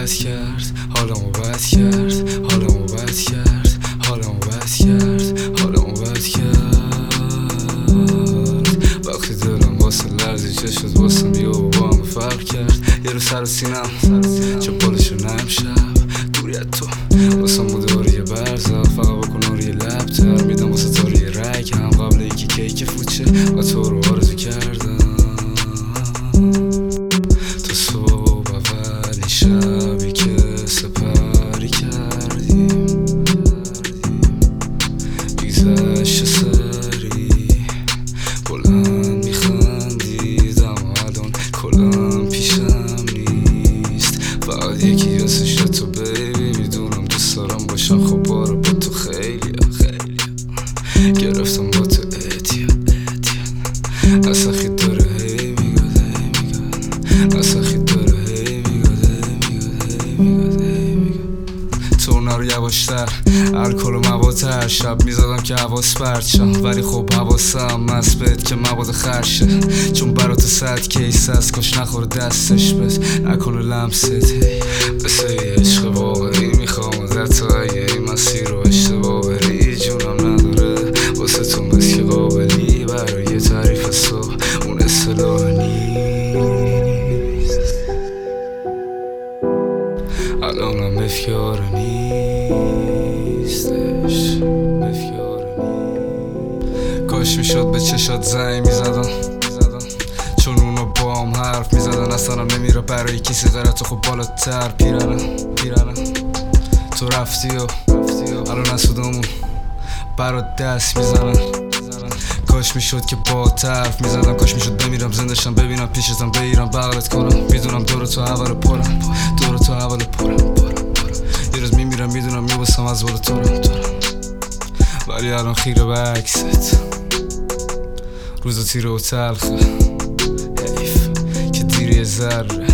بد کرد، حالمو بد کرد، حالمو بد کرد، حالمو بد کرد، حالمو بد کرد. وقتی دلم واسه لرزی چه شد واسم یهو با هم فرق کرد. یه رو سر و سینم چه بالشو نرم شب دوریت تو واسم بود آری برزا. فقط بکن آری لب تر میدم واسه تاری رگ هم قبل یکی کیک فوچه و تو رو آرزو کردم. تو صبح اولی شبی که سپری کردیم بیگذشت سری بلند میخندیدم و الان کلم پیشم نیست. فقط یکی یاسش تو بیبی میدونم دوست دارم باشم. خب بارو با تو خیلی گرفتم با تو اعتیاد اصلا خیلی داره هی میگاد اصلا خیلی داره هی میگاد تو نرو یواشتر الکل و موادتر شب میزدم که حواس پرت شم ولی خب حواسم مسبت که مواد خرشه چون برا تو 100 کیس هست کاش نخوره دستش بس نکنه لمست مثل یه عشق واقعی میخوام در تو اگه این مسیر رو اشتباه بری جونم نداره واسه تو مثل قابلی برای تعریف سو اون اصطلاح نیست. الانم افکار نیستش افکار نیست. کاش میشد به چشات زنگ میزدم چون اونا با هم حرف میزدن اصلا نمیره برای کسی غیرت تو. خب بالاتر پیرنه تو رفتی و الان نسودمون برات دست میزنن. کاش میشد که با طرف میزدم کاش میشد بمیرم زندشم ببینم پیشتم بگیرم بغلت کنم. میدونم دور تو اول پرم دور تو اول پرم یه روز میمیرم میدونم میباسم از بار تو ولی الان خیره به عکست روزا تیره و تلخه حیف که دیری ذره